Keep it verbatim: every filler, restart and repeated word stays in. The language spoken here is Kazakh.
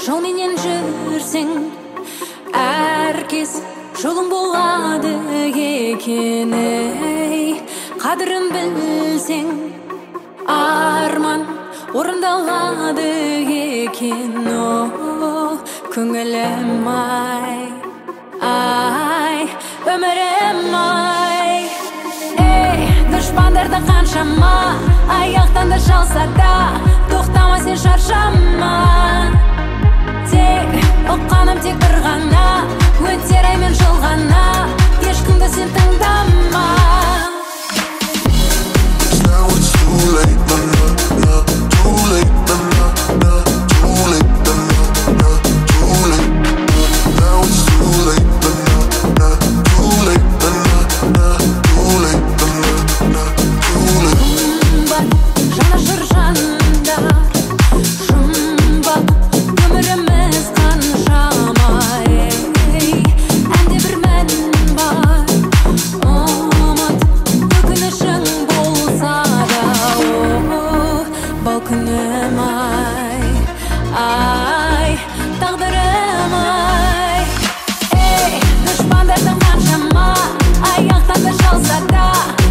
жолменен жүрсең, әркез жолың болады екен, ей. Қадірін білсең, арман орындалады екен, о, көңілім ай, ай, өмірім ай. Ей, дұшпандарды қаншама, аяқтан да шалса да, тоқтама сен шаршама. Тек ұққаным тек бір ғана, өтер ай мен жыл ғана, ешкімді сен тыңдама. Now it's too late, na na na, too late, na na na, too late, na na na, too late. Now it's too late, na na na, too late, na na na, too late, na na na, too late. Жұмбақ жанашыр жандар, жұмбақ өміріміз қаншама, ей. Әнде бір мән бар, ұмыт өкінішің болса да, о, бұл күнім ай, ай, тағдырым ай. Ей, дұшпандардың қаншама, аяқтан да шалса да,